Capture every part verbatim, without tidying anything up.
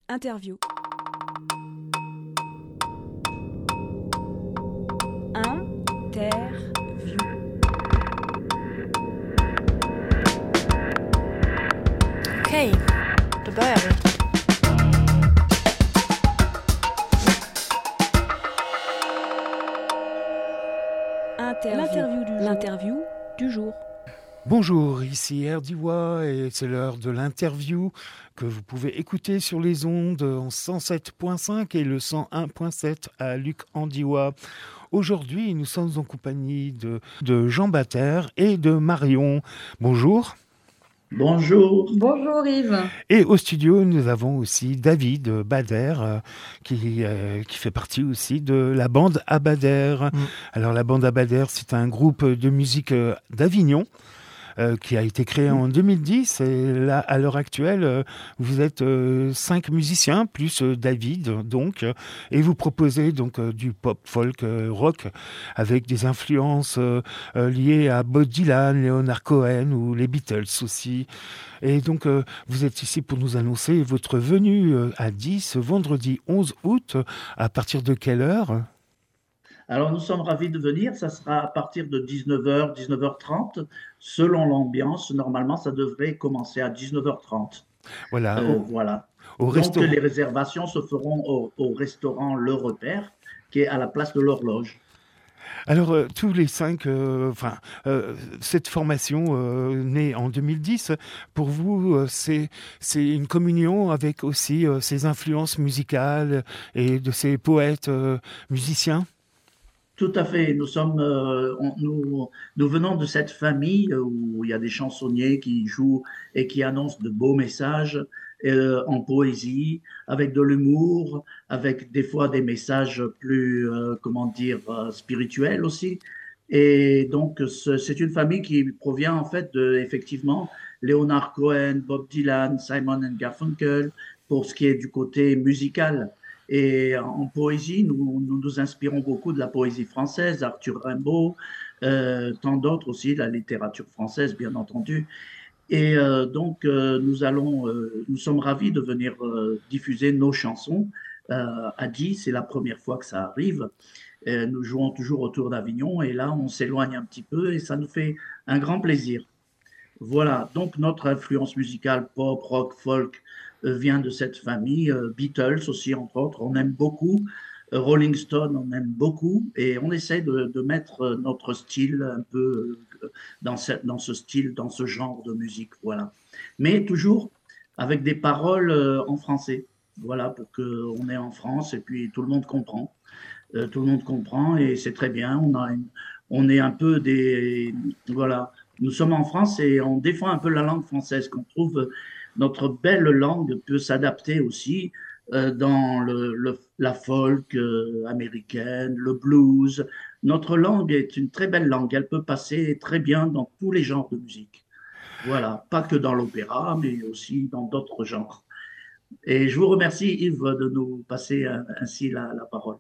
Interview. Interview. Okej, då börjar vi. Interview. L'interview du jour. L'interview du jour. Bonjour, ici Erdiwa et c'est l'heure de l'interview que vous pouvez écouter sur les ondes en cent sept virgule cinq et le cent un virgule sept à Luc Andiwa. Aujourd'hui, nous sommes en compagnie de, de Jean Bader et de Marion. Bonjour. Bonjour. Bonjour Yves. Et au studio, nous avons aussi David Bader, euh, qui, euh, qui fait partie aussi de la bande Abader. Mmh. Alors la bande Abader, c'est un groupe de musique euh, d'Avignon, euh, qui a été créé en deux mille dix. Et là, à l'heure actuelle, euh, vous êtes euh, cinq musiciens, plus euh, David, donc, euh, et vous proposez donc euh, du pop, folk, euh, rock, avec des influences euh, euh, liées à Bob Dylan, Leonard Cohen ou les Beatles aussi. Et donc, euh, vous êtes ici pour nous annoncer votre venue euh, à Die ce vendredi onze août. À partir de quelle heure ? Alors, nous sommes ravis de venir. Ça sera à partir de dix-neuf heures, dix-neuf heures trente. Selon l'ambiance, normalement, ça devrait commencer à dix-neuf heures trente. Voilà. Euh, au, voilà. Au Donc, restaurant. les réservations se feront au, au restaurant Le Repère, qui est à la place de l'Horloge. Alors, euh, tous les cinq, euh, enfin, euh, cette formation euh, née en deux mille dix, pour vous, euh, c'est, c'est une communion avec aussi euh, ces influences musicales et de ces poètes euh, musiciens ? Tout à fait. Nous sommes, euh, on- nous, nous venons de cette famille où il y a des chansonniers qui jouent et qui annoncent de beaux messages euh, en poésie, avec de l'humour, avec des fois des messages plus, euh, comment dire, euh, spirituels aussi. Et donc, ce- c'est une famille qui provient en fait de, effectivement, Leonard Cohen, Bob Dylan, Simon and Garfunkel, pour ce qui est du côté musical. Et en poésie, nous, nous nous inspirons beaucoup de la poésie française, Arthur Rimbaud, euh, tant d'autres aussi, la littérature française, bien entendu. Et euh, donc, euh, nous allons, euh, nous sommes ravis de venir euh, diffuser nos chansons euh, à Die. C'est la première fois que ça arrive. Euh, nous jouons toujours autour d'Avignon et là, on s'éloigne un petit peu et ça nous fait un grand plaisir. Voilà, donc notre influence musicale pop, rock, folk euh, vient de cette famille. Euh, Beatles aussi, entre autres, on aime beaucoup. Euh, Rolling Stone, on aime beaucoup. Et on essaie de, de mettre euh, notre style un peu euh, dans ce, dans ce style, dans ce genre de musique. Voilà. Mais toujours avec des paroles euh, en français. Voilà, pour qu'on est en France et puis tout le monde comprend. Euh, tout le monde comprend et c'est très bien. On a une- on est un peu des, voilà. Nous sommes en France et on défend un peu la langue française, qu'on trouve notre belle langue peut s'adapter aussi euh, dans le, le- la folk euh, américaine, le blues. Notre langue est une très belle langue. Elle peut passer très bien dans tous les genres de musique. Voilà, pas que dans l'opéra, mais aussi dans d'autres genres. Et je vous remercie, Yves, de nous passer euh, ainsi la, la parole.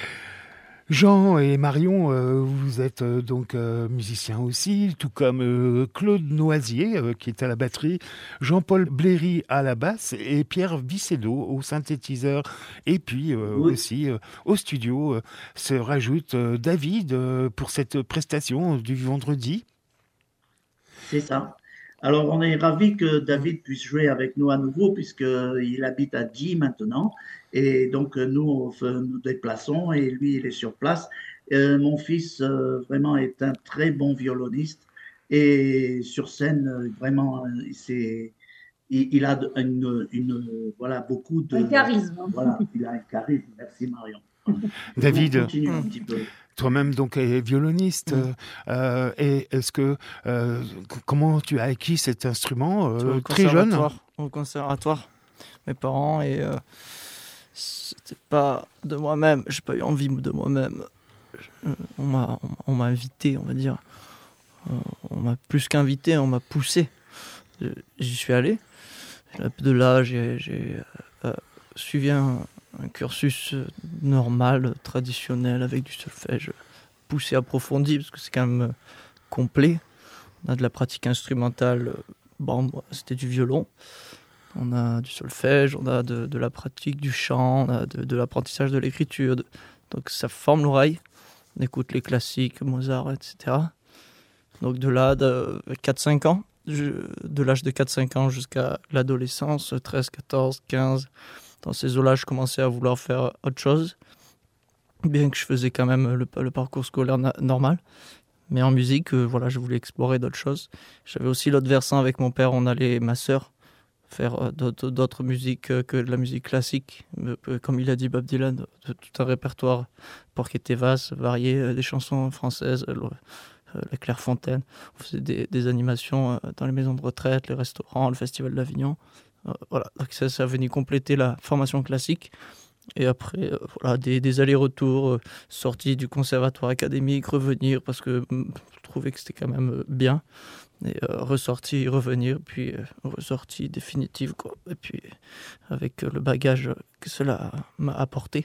Jean et Marion, euh, vous êtes euh, donc euh, musiciens aussi, tout comme euh, Claude Noisier, euh, qui est à la batterie, Jean-Paul Bléry à la basse et Pierre Vicedo au synthétiseur. Et puis euh, Oui. aussi euh, au studio euh, se rajoute euh, David euh, pour cette prestation du vendredi. C'est ça. Alors, on est ravis que David puisse jouer avec nous à nouveau, puisqu'il habite à Die maintenant. Et donc, euh, nous, on se- nous déplaçons et lui, il est sur place. Euh, mon fils, euh, vraiment, est un très bon violoniste. Et sur scène, euh, vraiment, euh, c'est, il, il a de- une, une- voilà, beaucoup de. Un charisme. Voilà, il a un charisme. Merci, Marion. Voilà. David. On continue un Mm. petit peu. Toi-même donc est violoniste. Mm. Euh, et est-ce que euh, c- comment tu as acquis cet instrument euh, au très jeune? conservatoire, au conservatoire, mes parents, et euh, c'était pas de moi-même, j'ai pas eu envie de moi-même. Euh, on m'a, on, on m'a invité, on va dire. Euh, on m'a plus qu'invité, on m'a poussé. Euh, J'y suis allé. De là, j'ai, j'ai euh, suivi un, un cursus euh, normal, traditionnel, avec du solfège poussé, approfondi, parce que c'est quand même euh, complet. On a de la pratique instrumentale. euh, Bon, moi, c'était du violon. On a du solfège, on a de, de la pratique, du chant, on a de, de l'apprentissage de l'écriture. De... Donc ça forme l'oreille. On écoute les classiques, Mozart, et cetera. Donc de là, de quatre cinq ans, je, de l'âge de quatre cinq ans jusqu'à l'adolescence, treize, quatorze, quinze, dans ces eaux-là, je commençais à vouloir faire autre chose, bien que je faisais quand même le, le parcours scolaire na- normal. Mais en musique, euh, voilà, je voulais explorer d'autres choses. J'avais aussi l'autre versant avec mon père, on allait, ma sœur, faire euh, d'autres, d'autres musiques euh, que de la musique classique. Euh, comme il a dit Bob Dylan, de, de, tout un répertoire pour qui était vaste, varié, euh, des chansons françaises, euh, Euh, la Clairefontaine. On faisait des, des animations euh, dans les maisons de retraite, les restaurants, le festival d'Avignon. Euh, voilà, donc ça, ça a venu compléter la formation classique. Et après, euh, voilà, des, des allers-retours, euh, sortis du conservatoire académique, revenir parce que mm, je trouvais que c'était quand même euh, bien. Et euh, ressorti, revenir, puis euh, ressorti définitive, quoi. Et puis avec euh, le bagage que cela m'a apporté.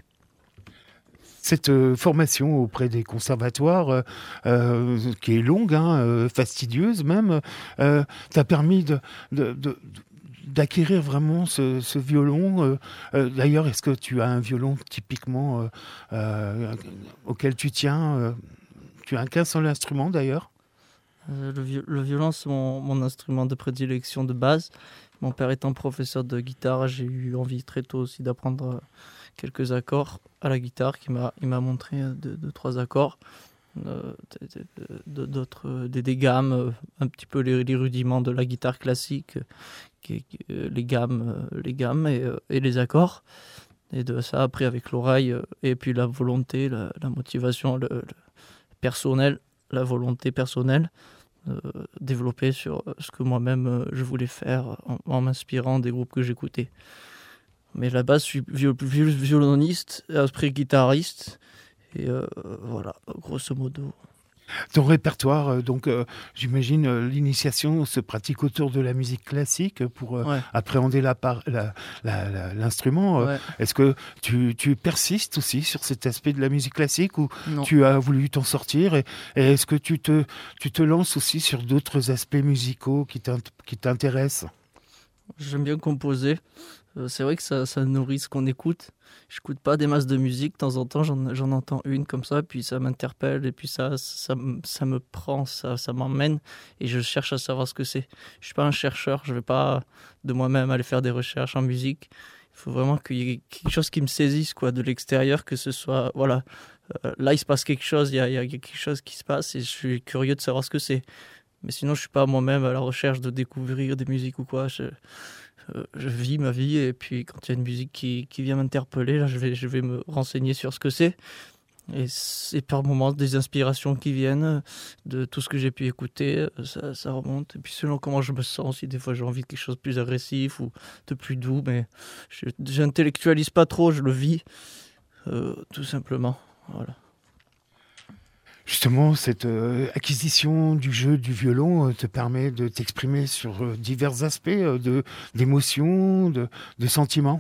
Cette euh, formation auprès des conservatoires, euh, euh, qui est longue, hein, euh, fastidieuse même, euh, t'a permis de, de, de, d'acquérir vraiment ce, ce violon. Euh, euh, d'ailleurs, est-ce que tu as un violon typiquement euh, euh, auquel tu tiens euh, Tu as qu'un seul instrument d'ailleurs? Euh, le, vi- le violon, c'est mon, mon instrument de prédilection de base. Mon père étant professeur de guitare, j'ai eu envie très tôt aussi d'apprendre euh, quelques accords à la guitare. Qui m'a, il m'a montré euh, deux, deux, trois accords, euh, de- de- de- d'autres, euh, des, des gammes, euh, un petit peu les, les rudiments de la guitare classique, euh, qui, qui- euh, les gammes, euh, les gammes et, euh, et les accords. Et de ça, après, avec l'oreille, euh, et puis la volonté, la, la motivation le, le personnel, la volonté personnelle. Euh, développer sur ce que moi-même euh, je voulais faire en, en m'inspirant des groupes que j'écoutais. Mais à la base, je suis viol- viol- violoniste, après guitariste, et euh, voilà, grosso modo. Ton répertoire, euh, donc euh, j'imagine euh, l'initiation se pratique autour de la musique classique pour euh, Ouais. appréhender la par- la- la- la- l'instrument. Euh, Ouais. Est-ce que tu, tu persistes aussi sur cet aspect de la musique classique ou Non. tu as voulu t'en sortir et, et est-ce que tu te, tu te lances aussi sur d'autres aspects musicaux qui t'int- qui t'intéressent? J'aime bien composer. Euh, c'est vrai que ça, ça nourrit ce qu'on écoute. Je n'écoute pas des masses de musique. De temps en temps, j'en, j'en entends une comme ça, puis ça m'interpelle, et puis ça, ça, me- ça me prend, ça, ça m'emmène, et je cherche à savoir ce que c'est. Je ne suis pas un chercheur, je ne vais pas de moi-même aller faire des recherches en musique. Il faut vraiment qu'il y ait quelque chose qui me saisisse, quoi, de l'extérieur, que ce soit... Voilà, euh, là, il se passe quelque chose, il y a, il y a quelque chose qui se passe, et je suis curieux de savoir ce que c'est. Mais sinon, je ne suis pas moi-même à la recherche de découvrir des musiques ou quoi. Je, euh, je vis ma vie, et puis quand il y a une musique qui, qui vient m'interpeller, là, je vais, je vais me renseigner sur ce que c'est. Et c'est par moments des inspirations qui viennent de tout ce que j'ai pu écouter, ça, ça remonte. Et puis selon comment je me sens aussi, des fois j'ai envie de quelque chose de plus agressif ou de plus doux, mais je j'intellectualise pas trop, je le vis, euh, tout simplement. Voilà. Justement, cette euh, acquisition du jeu du violon euh, te permet de t'exprimer sur euh, divers aspects euh, de, d'émotions, de, de sentiments.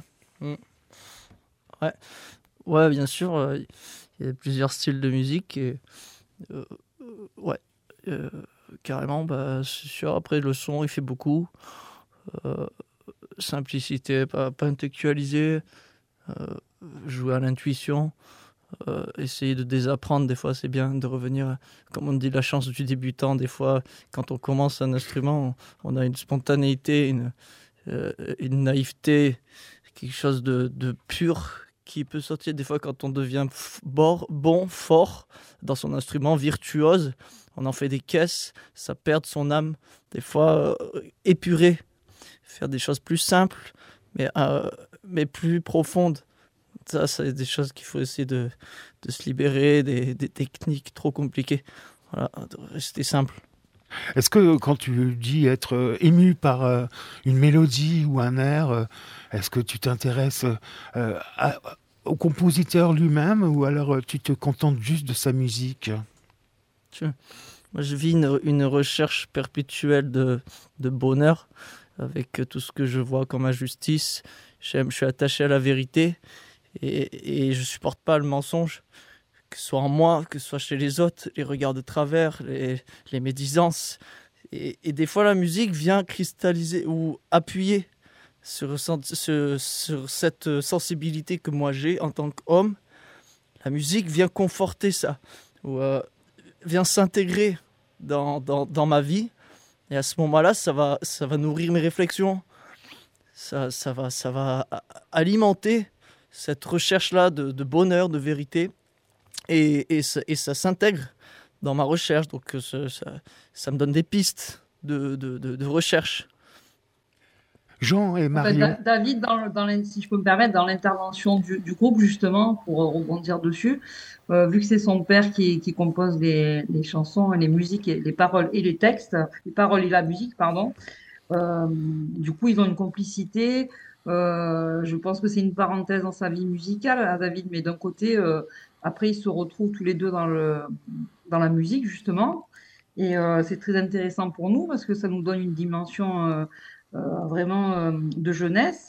Ouais, ouais, bien sûr, euh, il y a plusieurs styles de musique et euh, euh, ouais, euh, carrément, bah, c'est sûr. Après, le son, il fait beaucoup. Euh, simplicité, pas, pas intellectualiser, euh, jouer à l'intuition. Euh, essayer de désapprendre, des fois c'est bien de revenir, comme on dit, la chance du débutant. Des fois, quand on commence un instrument, on, on a une spontanéité, une, euh, une naïveté, quelque chose de, de pur qui peut sortir des fois quand on devient f- bor- bon, fort dans son instrument, virtuose. On en fait des caisses, ça perd son âme. Des fois, euh, épurer, faire des choses plus simples, mais, euh, mais plus profondes. Ça, c'est des choses qu'il faut essayer de, de se libérer, des, des techniques trop compliquées. Voilà, de rester simple. Est-ce que quand tu dis être euh, ému par euh, une mélodie ou un air, euh, est-ce que tu t'intéresses euh, à- au compositeur lui-même ou alors euh, tu te contentes juste de sa musique? Tu- Moi, je vis une, une recherche perpétuelle de, de bonheur avec tout ce que je vois comme injustice. J'aime, je suis attaché à la vérité. Et, et je supporte pas le mensonge, que ce soit en moi, que ce soit chez les autres, les regards de travers, les, les médisances. Et, et des fois, la musique vient cristalliser ou appuyer sur, sur, sur cette sensibilité que moi j'ai en tant qu'homme. La musique vient conforter ça, ou euh, vient s'intégrer dans, dans, dans ma vie. Et à ce moment-là, ça va, ça va nourrir mes réflexions. Ça, ça, va, ça va alimenter cette recherche-là de, de bonheur, de vérité. Et, et, ça, et ça s'intègre dans ma recherche. Donc ça, ça, ça me donne des pistes de, de, de, de recherche. Jean et Marion. En fait, David, dans, dans si je peux me permettre, dans l'intervention du, du groupe, justement, pour rebondir dessus, euh, vu que c'est son père qui, qui compose les, les chansons, les musiques, et les paroles et les textes, les paroles et la musique, pardon, euh, du coup, ils ont une complicité. Euh, je pense que c'est une parenthèse dans sa vie musicale, hein, David, mais d'un côté, euh, après, ils se retrouvent tous les deux dans, le, dans la musique, justement. Et euh, c'est très intéressant pour nous parce que ça nous donne une dimension euh, euh, vraiment euh, de jeunesse.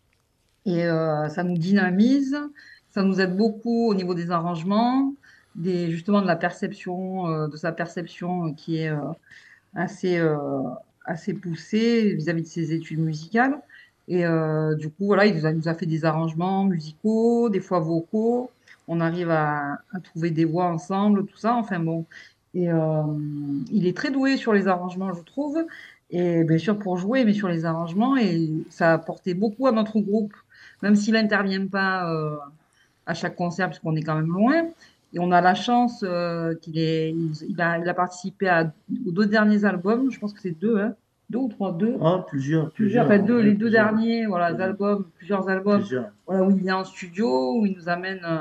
Et euh, ça nous dynamise, ça nous aide beaucoup au niveau des arrangements, des, justement de la perception, euh, de sa perception qui est euh, assez, euh, assez poussée vis-à-vis de ses études musicales. Et euh, du coup, voilà, il nous a, il nous a fait des arrangements musicaux, des fois vocaux. On arrive à, à trouver des voix ensemble, tout ça. Enfin bon, et euh, il est très doué sur les arrangements, je trouve. Et bien sûr pour jouer, mais sur les arrangements. Et ça a apporté beaucoup à notre groupe, même s'il n'intervient pas euh, à chaque concert, parce qu'on est quand même loin. Et on a la chance euh, qu'il est, il, il, a, il a participé à, aux deux derniers albums. Je pense que c'est deux, hein. Deux ou trois, deux. Oh, plusieurs, plusieurs. plusieurs. Enfin, deux, les deux plusieurs. derniers, voilà, plusieurs. albums, plusieurs albums. Plusieurs. Voilà, où il vient en studio, où il nous amène, euh,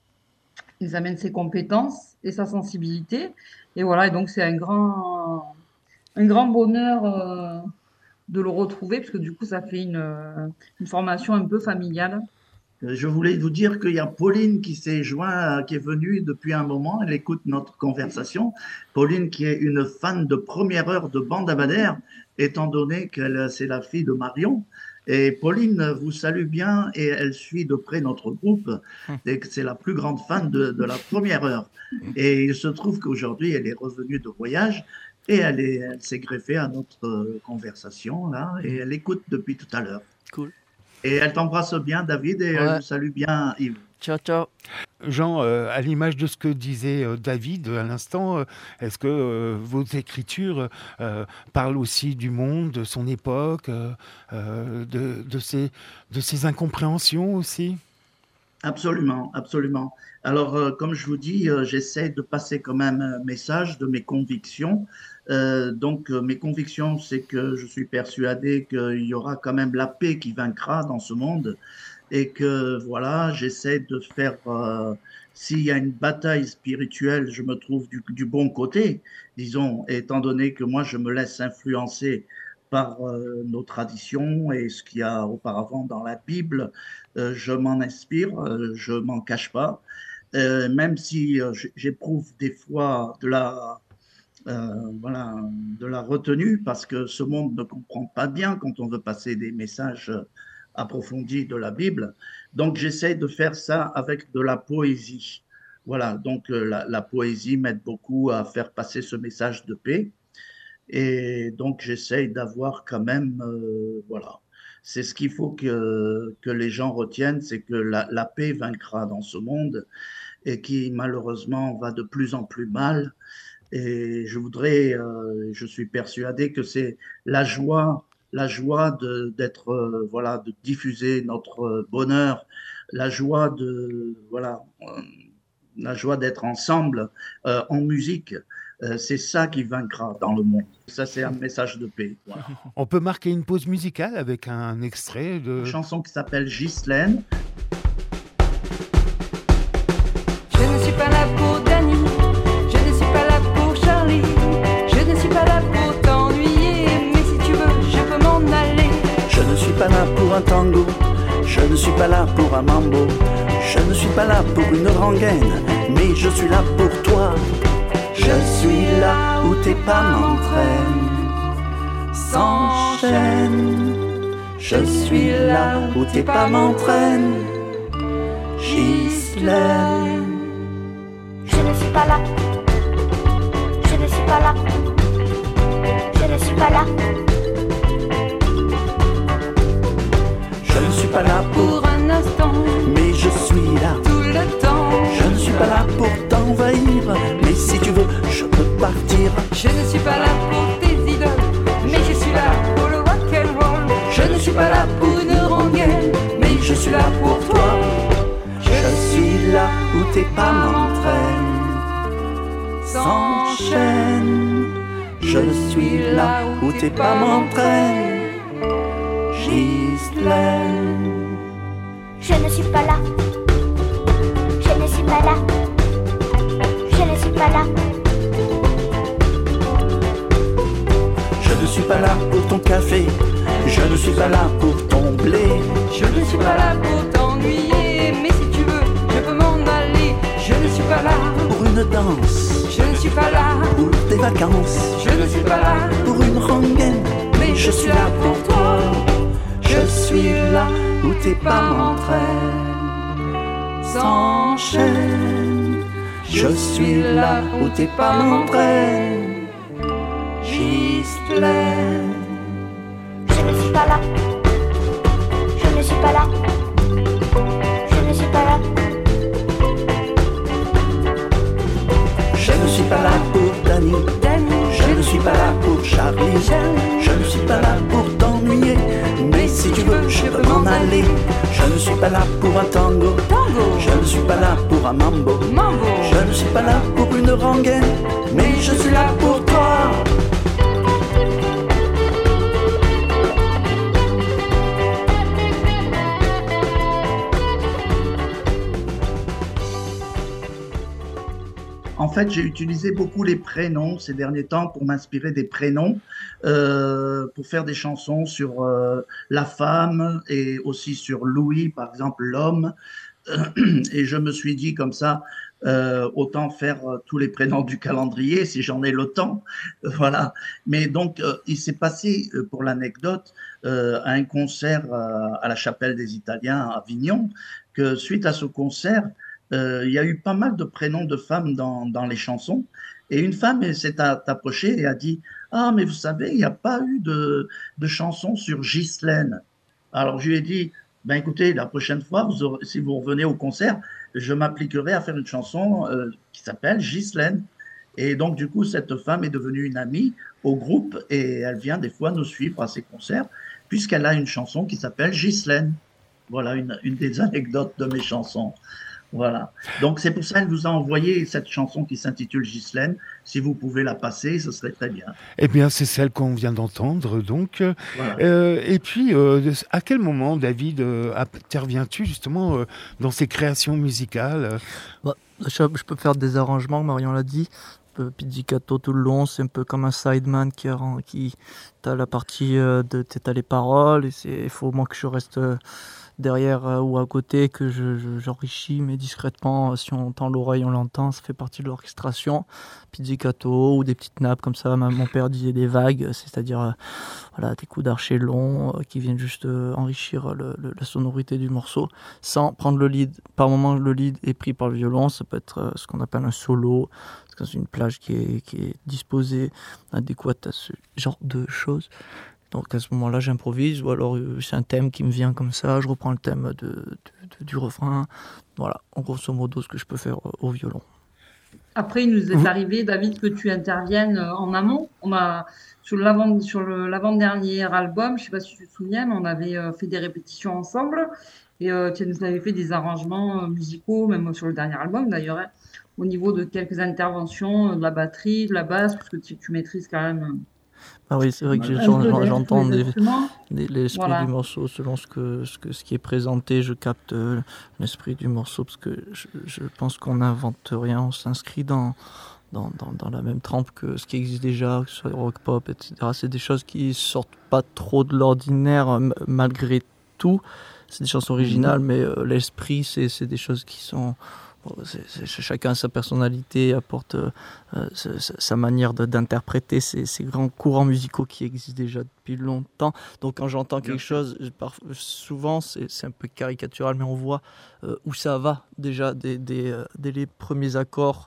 il nous amène ses compétences et sa sensibilité. Et voilà, et donc c'est un grand, un grand bonheur euh, de le retrouver, parce que du coup, ça fait une, une formation un peu familiale. Je voulais vous dire qu'il y a Pauline qui s'est joint, qui est venue depuis un moment. Elle écoute notre conversation. Pauline, qui est une fan de première heure de Bande Abadère, étant donné que c'est la fille de Marion. Et Pauline vous salue bien et elle suit de près notre groupe. Et c'est la plus grande fan de, de la première heure. Et il se trouve qu'aujourd'hui, elle est revenue de voyage et elle, est, elle s'est greffée à notre conversation là et elle écoute depuis tout à l'heure. Cool. Et elle t'embrasse bien, David, et ouais. Elle vous salue bien, Yves. Ciao, ciao. Jean, euh, à l'image de ce que disait euh, David à l'instant, euh, est-ce que euh, vos écritures euh, parlent aussi du monde, de son époque, euh, euh, de, de, ses, de ses incompréhensions aussi ? Absolument, absolument. Alors, euh, comme je vous dis, euh, j'essaie de passer quand même un message de mes convictions. Euh, donc, euh, mes convictions, c'est que je suis persuadé qu'il y aura quand même la paix qui vaincra dans ce monde et que, voilà, j'essaie de faire, euh, s'il y a une bataille spirituelle, je me trouve du, du bon côté, disons, étant donné que moi, je me laisse influencer par euh, nos traditions et ce qu'il y a auparavant dans la Bible, euh, je m'en inspire, euh, je m'en cache pas, euh, même si euh, j'éprouve des fois de la, euh, voilà, de la retenue parce que ce monde ne comprend pas bien quand on veut passer des messages approfondis de la Bible. Donc j'essaie de faire ça avec de la poésie. Voilà, donc euh, la, la poésie m'aide beaucoup à faire passer ce message de paix. Et donc, j'essaye d'avoir quand même, euh, voilà, c'est ce qu'il faut que, que les gens retiennent, c'est que la, la paix vaincra dans ce monde et qui, malheureusement, va de plus en plus mal. Et je voudrais, euh, je suis persuadé que c'est la joie, la joie de, d'être, euh, voilà, de diffuser notre bonheur, la joie de, voilà, euh, la joie d'être ensemble euh, en musique. Euh, c'est ça qui vaincra dans le monde. Ça, c'est un message de paix. Voilà. On peut marquer une pause musicale avec un extrait de... Une chanson qui s'appelle Ghislaine. Je ne suis pas là pour Dani, je ne suis pas là pour Charlie, je ne suis pas là pour t'ennuyer, mais si tu veux, je peux m'en aller. Je ne suis pas là pour un tango, je ne suis pas là pour un mambo, je ne suis pas là pour une rengaine, mais je suis là pour toi. Je suis là où tes pas m'entraînent, sans chaîne. Je suis là où tes pas m'entraînent, Ghislaine. Je ne suis pas là, je ne suis pas là, je ne suis pas là. mais je suis là tout le temps. Je ne suis pas là pour t'envahir, mais si tu veux, je peux partir. Je ne suis pas là pour tes idoles, mais je suis là pour le rock'n'roll. Je ne suis pas là pour une rengaine, mais je suis là pour toi. Je suis là où tes pas m'entraînent, s'enchaînent. Je suis là où tes pas m'entraînent, Ghislaine. Je ne suis pas là. Je ne suis pas là. Je ne suis pas là. Je ne suis pas là pour ton café, je ne suis pas là pour ton blé. Je ne suis pas là pour t'ennuyer, mais si tu veux, je peux m'en aller. Je ne suis pas là pour une danse, je ne suis pas là pour des vacances. je ne suis pas là, Pour une rengaine, mais je suis là pour toi. je suis là où tes pas m'entraînent, s'enchaînent. Je suis là où tes pas m'entraînent, Ghislaine. Je ne suis pas là. Je ne suis pas là. Je ne suis pas là. Je ne suis pas là pour Dani, je ne suis pas là pour Charlie, je ne suis pas là pour t'ennuyer, mais si tu veux, je peux m'en aller. Je ne suis pas là pour un tango, je ne suis pas là pour un mambo, Mambo, je ne suis pas là pour une rengaine, mais je suis là pour toi. En fait, j'ai utilisé beaucoup les prénoms ces derniers temps pour m'inspirer des prénoms, euh, pour faire des chansons sur euh, la femme et aussi sur Louis, par exemple, l'homme. Et je me suis dit comme ça, euh, autant faire euh, tous les prénoms du calendrier si j'en ai le temps. Voilà. Mais donc, euh, il s'est passé, euh, pour l'anecdote, euh, un concert euh, à la Chapelle des Italiens à Avignon, que suite à ce concert, euh, il y a eu pas mal de prénoms de femmes dans, dans les chansons. Et une femme elle s'est a- approchée et a dit « Ah, mais vous savez, il n'y a pas eu de, de chanson sur Ghislaine. » Alors, je lui ai dit « Ben écoutez, la prochaine fois, vous aurez- si vous revenez au concert, je m'appliquerai à faire une chanson euh, qui s'appelle Ghislaine. » Et donc, du coup, cette femme est devenue une amie au groupe et elle vient des fois nous suivre à ses concerts puisqu'elle a une chanson qui s'appelle Ghislaine. Voilà une, une des anecdotes de mes chansons. Voilà. Donc, c'est pour ça qu'elle vous a envoyé cette chanson qui s'intitule Ghislaine. Si vous pouvez la passer, ce serait très bien. Eh bien, c'est celle qu'on vient d'entendre, donc. Voilà. Euh, et puis, euh, à quel moment, David, euh, interviens-tu justement euh, dans ces créations musicales? Bah, je, je peux faire des arrangements, Marion l'a dit. Un peu pizzicato tout le long, c'est un peu comme un sideman qui, arran- qui t'as la partie euh, de t'as les paroles et c'est il faut au moins que je reste euh, derrière euh, ou à côté, que je, je- j'enrichis, mais discrètement. Euh, si on tend l'oreille, on l'entend, ça fait partie de l'orchestration. Pizzicato ou des petites nappes comme ça. Ma- Mon père disait des vagues, c'est-à-dire euh, voilà, des coups d'archet longs euh, qui viennent juste euh, enrichir le- le- la sonorité du morceau sans prendre le lead. Par moment, le lead est pris par le violon, ça peut être euh, ce qu'on appelle un solo, c'est une plage qui est, qui est disposée, adéquate à ce genre de choses. Donc à ce moment-là, j'improvise, ou alors euh, c'est un thème qui me vient comme ça, je reprends le thème de, de- de- du refrain. Voilà, en grosso modo, ce que je peux faire euh, au violon. Après, il nous est Vous- arrivé, David, que tu interviennes euh, en amont. On a, sur l'avant, sur le, l'avant-dernier album, je ne sais pas si tu te souviens, mais on avait euh, fait des répétitions ensemble. Et euh, tu nous avais fait des arrangements euh, musicaux, même sur le dernier album d'ailleurs, hein, au niveau de quelques interventions, euh, de la batterie, de la basse, parce que tu, tu maîtrises quand même Ah oui, c'est vrai que euh, j'ai- un j'en- peu j'en- les- j'entends tous les des, instruments. des- l'esprit Voilà. du morceau selon ce que, ce que ce qui est présenté, je capte euh, l'esprit du morceau parce que je, je pense qu'on n'invente rien, on s'inscrit dans, dans, dans, dans la même trempe que ce qui existe déjà, que ce soit rock pop, et cetera. C'est des choses qui sortent pas trop de l'ordinaire euh, m- malgré tout. C'est des chansons originales, mais euh, l'esprit, c'est, c'est des choses qui sont. Bon, c'est- c'est- chacun a sa personnalité, apporte euh, euh, sa, sa- sa manière de- d'interpréter ces, ces grands courants musicaux qui existent déjà depuis longtemps. Donc quand j'entends Bien quelque sûr. chose, je- par- souvent c'est, c'est un peu caricatural, mais on voit euh, où ça va déjà dès, dès, euh, dès les premiers accords.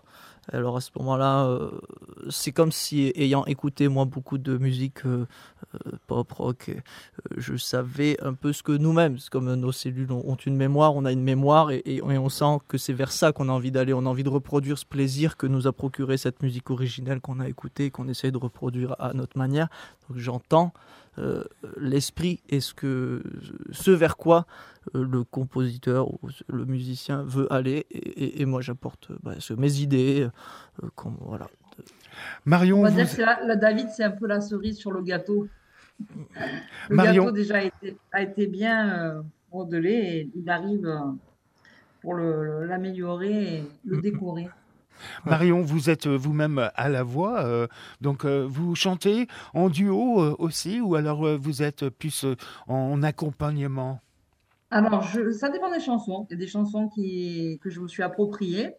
Alors à ce moment-là, euh, c'est comme si, ayant écouté moi beaucoup de musique euh, euh, pop, rock, euh, je savais un peu ce que nous-mêmes, c'est comme nos cellules ont, ont une mémoire, on a une mémoire et, et, et on sent que c'est vers ça qu'on a envie d'aller, on a envie de reproduire ce plaisir que nous a procuré cette musique originelle qu'on a écoutée, qu'on essaie de reproduire à notre manière. Donc j'entends euh, l'esprit et ce, que, ce vers quoi euh, le compositeur ou le musicien veut aller et, et, et moi j'apporte bah, mes idées. Euh, comme, voilà. Marion, On va vous... dire que c'est la, la David, c'est un peu la cerise sur le gâteau. Le Marion... gâteau déjà a été, a été bien euh, modelé et il arrive euh, pour le, l'améliorer et le décorer. Marion, vous êtes vous-même à la voix, euh, donc euh, vous chantez en duo euh, aussi, ou alors euh, vous êtes plus euh, en accompagnement? Alors, je, ça dépend des chansons. Il y a des chansons qui, que je me suis appropriées.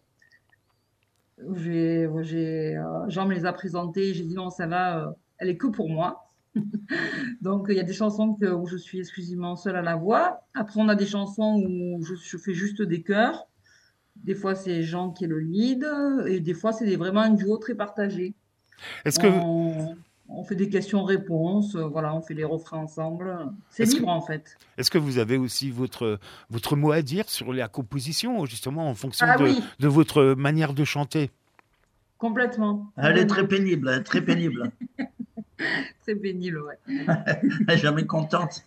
J'ai, j'ai, euh, Jean me les a présentées. J'ai dit non, celle-là, euh, elle est que pour moi. Donc, il y a des chansons que, où je suis exclusivement seule à la voix. Après, on a des chansons où je, je fais juste des chœurs. Des fois, c'est Jean qui est le lead. Et des fois, c'est des- vraiment un duo très partagé. Est-ce que, On, on fait des questions-réponses. euh, Voilà, on fait les refrains ensemble. C'est est-ce que, libre, en fait. est-ce que vous avez aussi votre, votre mot à dire sur la composition, justement, en fonction Ah de, oui, de votre manière de chanter? complètement. Elle est Vraiment. très pénible, elle est très pénible. C'est pénible, ouais. Elle n'est jamais contente.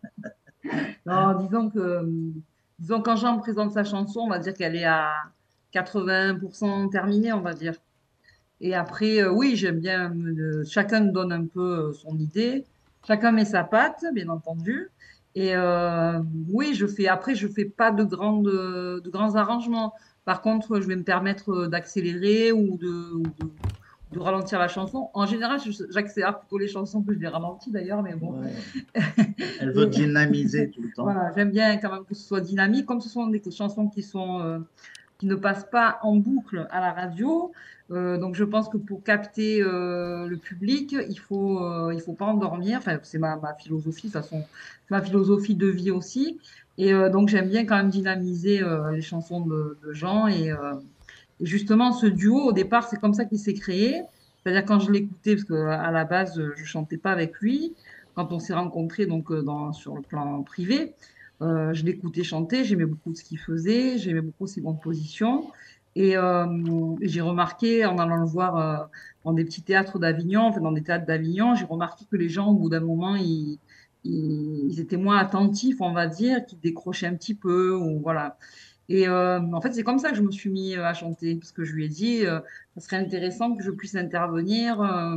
Non, disons que, euh, disons quand Jean me présente sa chanson, on va dire qu'elle est à quatre-vingts pour cent terminée, on va dire. Et après, euh, oui, j'aime bien, euh, chacun nous donne un peu euh, son idée, chacun met sa patte, bien entendu. Et euh, oui, je fais, après, je fais pas de grandes, de grands arrangements. Par contre, je vais me permettre euh, d'accélérer ou de, ou de, de ralentir la chanson. En général, je- j'accélère plutôt les chansons que je les ralentis d'ailleurs, mais bon. Ouais. Elle veut dynamiser tout le temps. Voilà, j'aime bien quand même que ce soit dynamique, comme ce sont des chansons qui sont euh, qui ne passent pas en boucle à la radio. Euh, donc je pense que pour capter euh, le public, il faut euh, il faut pas endormir. Enfin, c'est ma, ma philosophie, de toute façon, c'est ma philosophie de vie aussi. Et euh, donc j'aime bien quand même dynamiser euh, les chansons de, de Jean. Et, euh, et justement, ce duo, au départ, c'est comme ça qu'il s'est créé. C'est-à-dire quand je l'écoutais, parce qu'à la base, je chantais pas avec lui. Quand on s'est rencontrés donc euh, dans, sur le plan privé, euh, je l'écoutais chanter, j'aimais beaucoup ce qu'il faisait, j'aimais beaucoup ses compositions. Et euh, j'ai remarqué, en allant le voir euh, dans des petits théâtres d'Avignon, enfin dans des théâtres d'Avignon, j'ai remarqué que les gens, au bout d'un moment, ils, ils, ils étaient moins attentifs, on va dire, qu'ils décrochaient un petit peu, ou voilà. Et euh, en fait, c'est comme ça que je me suis mis euh, à chanter, parce que je lui ai dit, euh, ça serait intéressant que je puisse intervenir euh,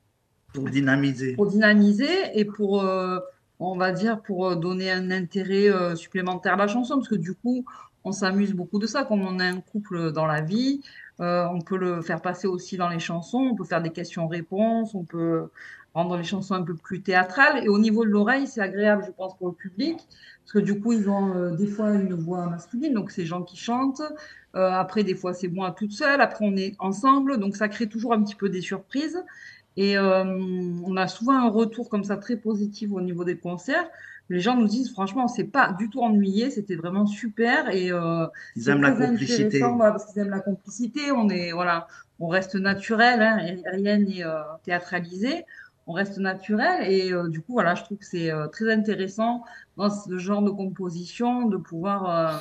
Pour dynamiser. pour dynamiser et pour, euh, on va dire, pour euh, donner un intérêt euh, supplémentaire à la chanson, parce que du coup, on s'amuse beaucoup de ça. Comme on a un couple dans la vie, euh, on peut le faire passer aussi dans les chansons, on peut faire des questions-réponses, on peut rendre les chansons un peu plus théâtrales. Et au niveau de l'oreille, c'est agréable, je pense, pour le public, parce que du coup, ils ont euh, des fois une voix masculine, donc c'est gens qui chantent. Euh, après, des fois, c'est moi toute seule. Après, on est ensemble, donc ça crée toujours un petit peu des surprises. Et euh, on a souvent un retour comme ça très positif au niveau des concerts. Les gens nous disent, franchement, on s'est pas du tout ennuyé, c'était vraiment super et euh, Ils c'est aiment la très complicité. intéressant voilà, parce qu'ils aiment la complicité. On est, voilà, on reste naturel, hein, et rien n'est euh, théâtralisé. On reste naturel et euh, du coup, voilà, je trouve que c'est euh, très intéressant dans ce genre de composition de pouvoir euh,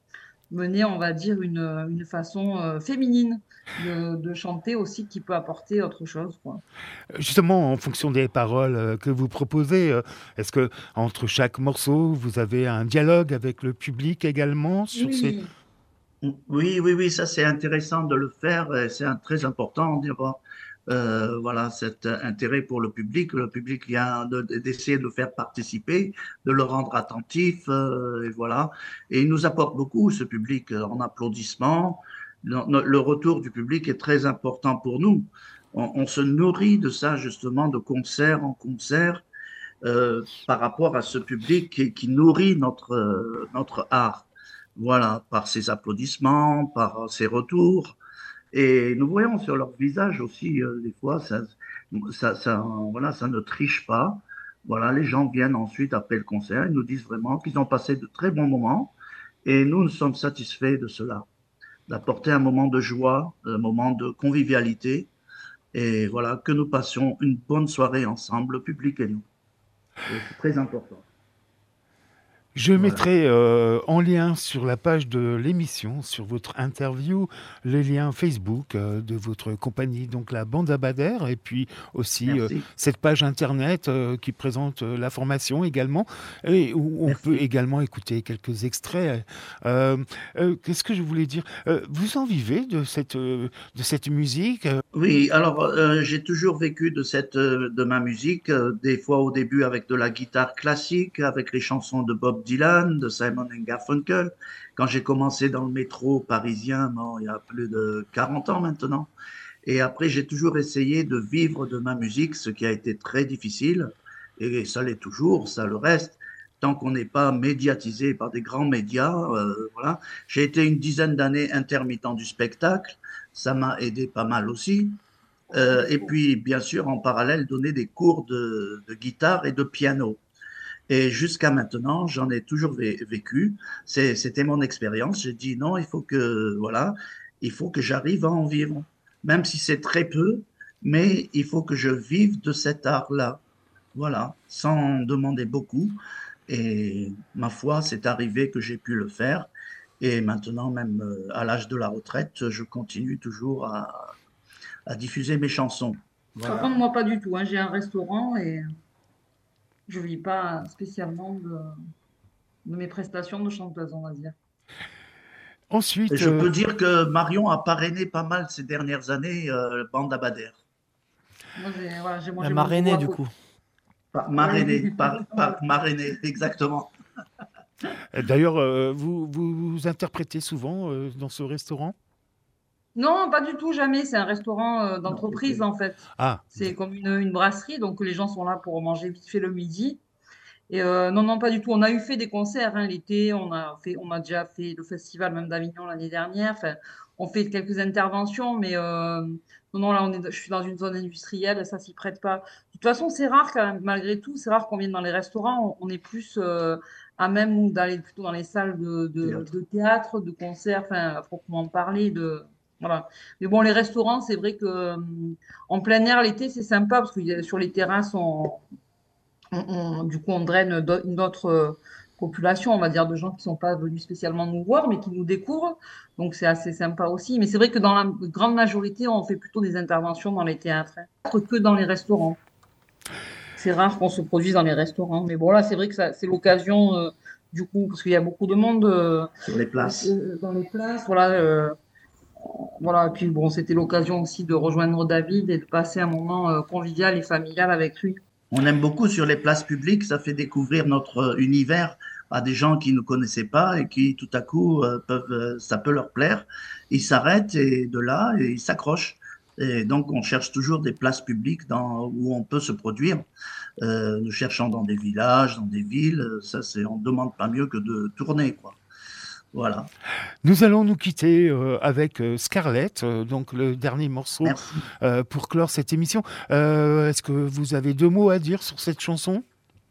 mener, on va dire, une, une façon euh, féminine de, de chanter aussi qui peut apporter autre chose, quoi. Justement, en fonction des paroles euh, que vous proposez, euh, est-ce que entre chaque morceau, vous avez un dialogue avec le public également sur ces... Oui, Oui, oui, oui, ça c'est intéressant de le faire, et c'est un- très important d'avoir euh, voilà, cet intérêt pour le public. Le public vient de- de- d'essayer de le faire participer, de le rendre attentif, euh, et voilà. Et il nous apporte beaucoup, ce public, euh, en applaudissements. Le, le retour du public est très important pour nous. On, on se nourrit de ça justement, de concert en concert, euh, par rapport à ce public qui, qui nourrit notre, euh, notre art. Voilà, par ses applaudissements, par ses retours. Et nous voyons sur leur visage aussi, euh, des fois, ça, ça, ça, voilà, ça ne triche pas. Voilà, les gens viennent ensuite, après le concert, ils nous disent vraiment qu'ils ont passé de très bons moments et nous, nous sommes satisfaits de cela. d'apporter un moment de joie, un moment de convivialité. Et voilà, que nous passions une bonne soirée ensemble, le public et nous. Et c'est très important. Je Voilà. mettrai euh, en lien sur la page de l'émission, sur votre interview, les liens Facebook euh, de votre compagnie, donc la Bande Abadère, et puis aussi euh, Merci. cette page internet euh, qui présente euh, la formation également, et où on Merci. peut également écouter quelques extraits. Euh, euh, qu'est-ce que je voulais dire? Euh, Vous en vivez de cette, euh, de cette musique? Oui, alors euh, j'ai toujours vécu de cette euh, de ma musique, euh, des fois au début avec de la guitare classique, avec les chansons de Bob Dylan, de Simon and Garfunkel. Quand j'ai commencé dans le métro parisien, bon, il y a plus de quarante ans maintenant. Et après, j'ai toujours essayé de vivre de ma musique, ce qui a été très difficile. Et ça l'est toujours, ça le reste. Tant qu'on n'est pas médiatisé par des grands médias, euh, voilà. J'ai été une dizaine d'années intermittent du spectacle. Ça m'a aidé pas mal aussi. Euh, et puis, bien sûr, en parallèle, donner des cours de, de guitare et de piano. Et jusqu'à maintenant, j'en ai toujours vé- vécu. C'est- C'était mon expérience. J'ai dit non, il faut que, voilà, il faut que j'arrive à en vivre. Même si c'est très peu, mais il faut que je vive de cet art-là. Voilà, sans demander beaucoup. Et ma foi, c'est arrivé que j'ai pu le faire. Et maintenant, même euh, à l'âge de la retraite, je continue toujours à, à diffuser mes chansons. Par Voilà. contre, moi, pas du tout, hein. J'ai un restaurant et je vis pas spécialement de, de mes prestations de chanteuse, on va dire. Et Ensuite, je euh, peux dire que Marion a parrainé pas mal ces dernières années, euh, Bande Abadère. Moi, j'ai voilà, j'ai La mangé mon marrainée, boulot à du côté. coup. Pas marrainée, par, par marrainée, exactement. d'ailleurs, euh, vous, vous, vous interprétez souvent euh, dans ce restaurant? Non, pas du tout, jamais. C'est un restaurant euh, Non, d'entreprise, ok. en fait. Ah, C'est comme une, une brasserie, donc les gens sont là pour manger vite fait le midi. Et euh, non, non, pas du tout. On a eu fait des concerts hein, l'été, on a fait, on a déjà fait le festival même d'Avignon l'année dernière. Enfin, on fait quelques interventions, mais euh, non, non, là, on est, je suis dans une zone industrielle, ça s'y prête pas. De toute façon, c'est rare quand même, malgré tout, c'est rare qu'on vienne dans les restaurants. On, on est plus euh, à même nous d'aller plutôt dans les salles de, de, Théâtre. de théâtre, de concerts, enfin, à proprement parler, de voilà. Mais bon, les restaurants, c'est vrai que euh, en plein air l'été, c'est sympa parce que sur les terrasses, on, on- on- du coup, on draine d'au- une autre euh, population, on va dire, de gens qui ne sont pas venus spécialement nous voir, mais qui nous découvrent. Donc, c'est assez sympa aussi. Mais c'est vrai que dans la grande majorité, on fait plutôt des interventions dans les théâtres, hein, que dans les restaurants. C'est rare qu'on se produise dans les restaurants. Mais bon, là, c'est vrai que ça- c'est l'occasion, euh, du coup, parce qu'il y a beaucoup de monde euh, Sur les places. euh, dans les places. Voilà, euh, voilà. Et puis, bon, c'était l'occasion aussi de rejoindre David et de passer un moment euh, convivial et familial avec lui. On aime beaucoup sur les places publiques, ça fait découvrir notre euh, univers à des gens qui ne connaissaient pas et qui tout à coup euh, peuvent, euh, ça peut leur plaire. Ils s'arrêtent et de là, et ils s'accrochent. Et donc, on cherche toujours des places publiques dans, où on peut se produire. Euh, nous cherchons dans des villages, dans des villes. Ça, c'est, on ne demande pas mieux que de tourner, quoi. Voilà. nous allons nous quitter euh, avec euh, Scarlett, euh, donc le dernier morceau Merci. euh, pour clore cette émission. Euh, Est-ce que vous avez deux mots à dire sur cette chanson?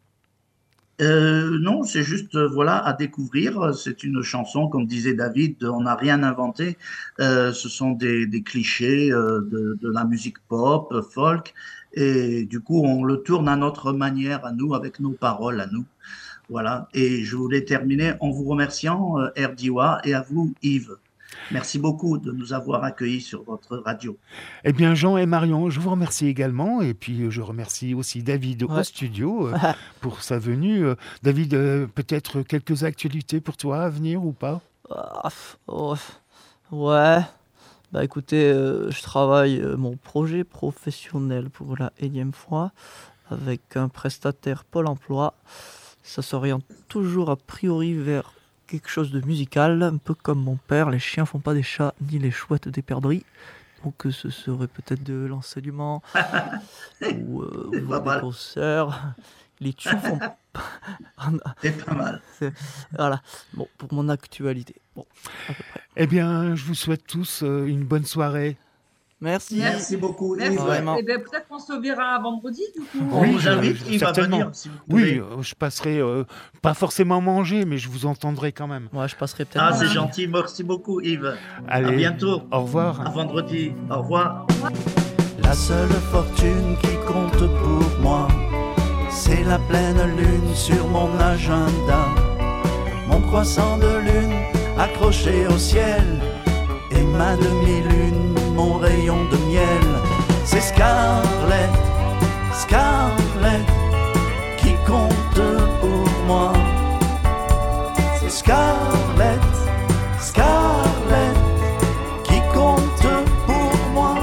Euh, non, c'est juste, euh, voilà, à découvrir. C'est une chanson, comme disait David, on n'a rien inventé. Euh, ce sont des, des clichés euh, de, de la musique pop, euh, folk, et du coup, on le tourne à notre manière, à nous, avec nos paroles, à nous. Voilà. Et je voulais terminer en vous remerciant, euh, Erdiwa, et à vous, Yves. Merci beaucoup de nous avoir accueillis sur votre radio. Eh bien, Jean et Marion, je vous remercie également. Et puis, euh, je remercie aussi David au Ouais. studio euh, pour sa venue. Euh, David, euh, peut-être quelques actualités pour toi à venir ou pas? Ah, pff, oh, ouais. Bah écoutez, euh, je travaille euh, mon projet professionnel pour la énième fois avec un prestataire Pôle emploi. Ça s'oriente toujours a priori vers quelque chose de musical, un peu comme mon père. Les chiens font pas des chats, ni les chouettes des perdrix. Donc euh, ce serait peut-être de l'enseignement ou, euh, ou C'est pas des mal. concerts. Les tchous font pas... C'est pas mal. Voilà, bon, pour mon actualité. Bon, à peu près. Eh bien, je vous souhaite tous euh, une bonne soirée. Merci. Merci beaucoup, Merci. Yves. Vraiment. Eh ben, peut-être qu'on se verra vendredi, du coup. On Oui, vous invite, euh, Yves, à certainement. venir, si vous Oui, pouvez. euh, je passerai, euh, pas forcément manger, mais je vous entendrai quand même. Ouais, je passerai peut-être. Ah, manger. c'est gentil. Merci beaucoup, Yves. Allez, À bientôt. au revoir. À vendredi. Au revoir. La seule fortune qui compte pour moi, c'est la pleine lune sur mon agenda. Mon croissant de lune accroché au ciel, et ma demi-lune, mon rayon de miel. C'est Scarlett, Scarlett, qui compte pour moi. C'est Scarlett, Scarlett, qui compte pour moi.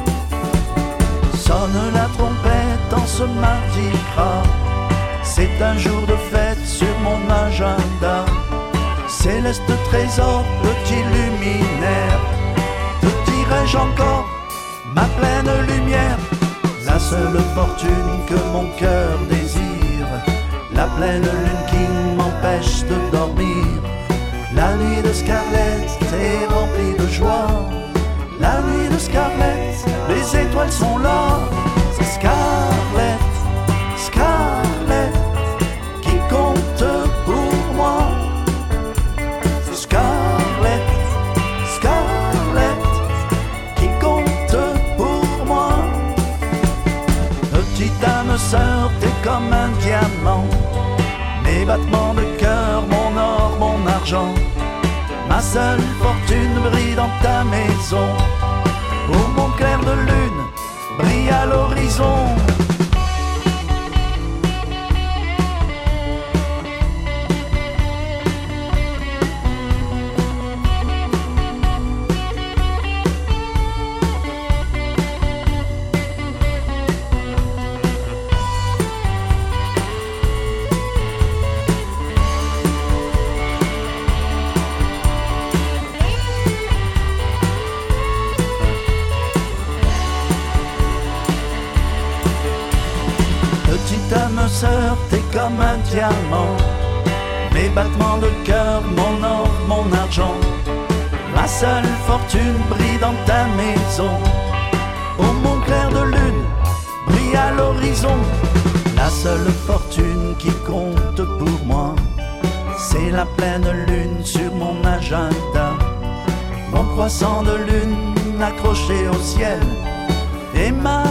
Sonne la trompette en ce mardi gras, c'est un jour de fête sur mon agenda. Céleste trésor, petit luminaire, te dirai-je encore ma pleine lumière. La seule fortune que mon cœur désire, la pleine lune qui m'empêche de dormir. La nuit de Scarlett est remplie de joie, la nuit de Scarlett, les étoiles sont là. C'est Scarlett, Scarlett, qui compte pour moi. C'est Scarlett, Scarlett, qui compte pour moi. Petite âme sœur, t'es comme un diamant, mes battements de cœur, mon or, mon argent. Ma seule fortune brille dans ta maison, où mon clair de lune brille à l'horizon. Petite âme sœur, t'es comme un diamant, mes battements de cœur, mon or, mon argent. Ma seule fortune brille dans ta maison, où mon clair de lune brille à l'horizon. La seule fortune qui compte pour moi, c'est la pleine lune sur mon agenda. Mon croissant de lune accroché au ciel, et ma